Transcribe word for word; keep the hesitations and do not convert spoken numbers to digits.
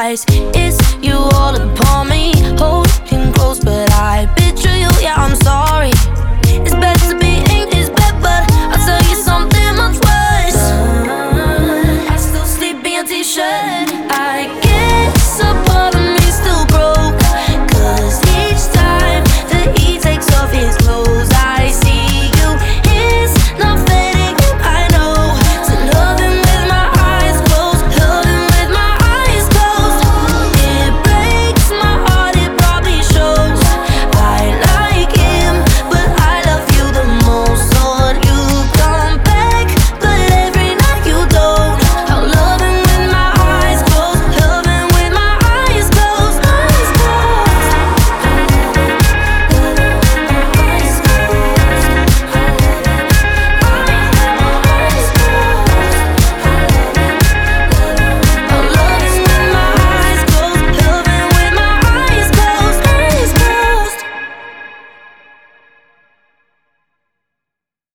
lies. It's you all upon me, holding close, but I betray you. Yeah, I'm sorry. It's better to be in this bed, but I'll tell you something much worse. I still sleep in your t-shirt. I get